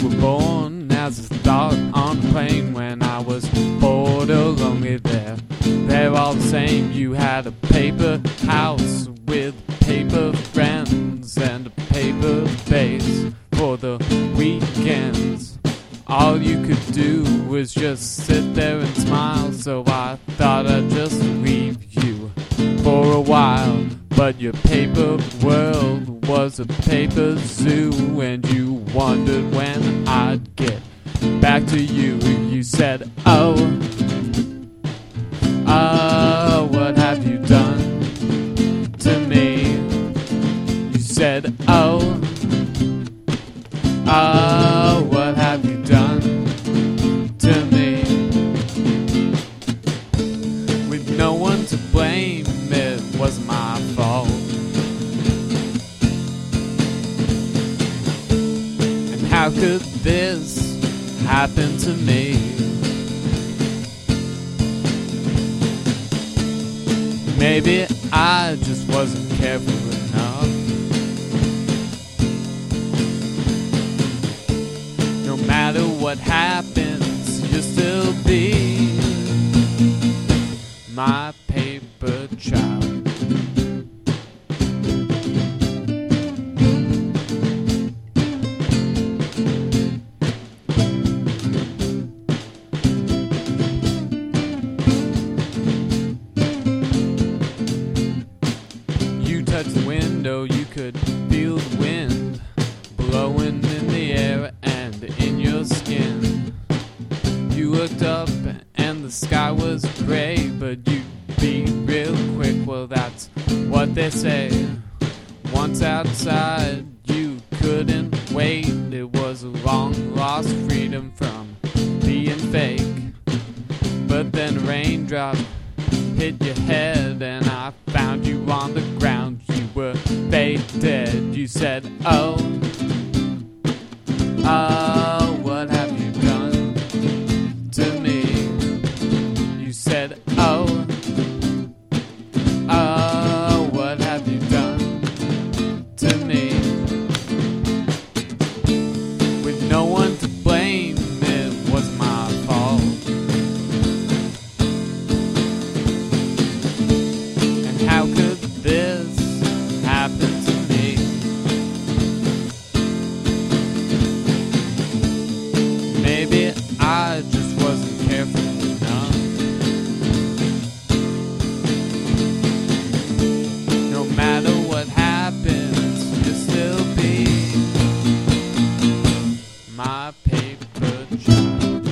were born as a thought on a plane when I was bored or lonely there. They're all the same. You had a paper house with paper friends and a paper base for the weekends. All you could do was just sit there and smile, so I thought I'd just leave you for a while. But your paper world was a paper zoo, and you wondered when I'd get back to you. You said, oh, what have you done to me? You said, oh, what have you done to me? With no one to blame, it was my fault. And how could this happen to me? Maybe I just wasn't careful enough. No matter what happens, you'll still be my paper child. You touched the window, you could feel the wind blowing in the air and in your skin. You looked up and the sky was gray, but you'd be real quick, well that's what they say. Once outside, you couldn't wait. It was a long lost freedom from being fake. But then a raindrop hit your head and I found you on the ground. You were dead. You said, oh, what have you done to me? You said, oh, what have you done to me? With no one to blame, it was my fault. And how could this happen to me? Maybe I just wasn't careful enough. No matter what happens, you'll still be my paper child.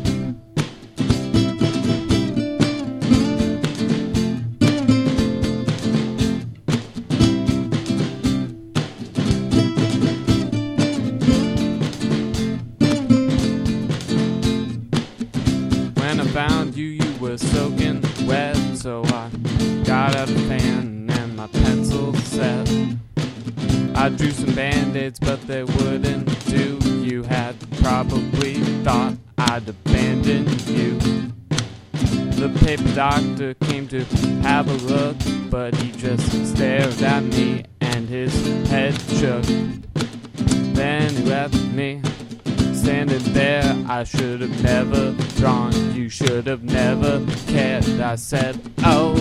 When I found you, you were soaking wet, so I got out a fan and my pencil set. I drew some band-aids, but they wouldn't do. You had probably thought I'd abandon you. The paper doctor came to have a look, but he just stared at me and his head shook. Then he left me standing there. I should have never drawn, you should have never cared. I said, oh,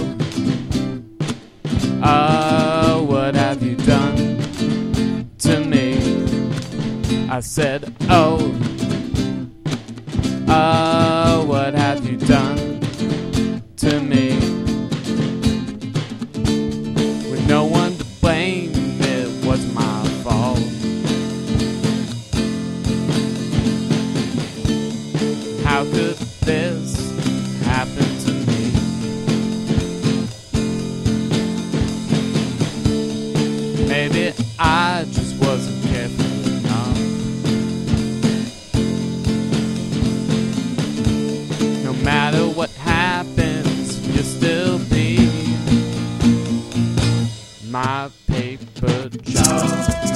what have you done to me? I said, oh, what have you done to me? With no one to blame, it was my fault. How could this happen to me? Maybe I just wasn't careful enough. No matter what happens, you'll still be my paper child.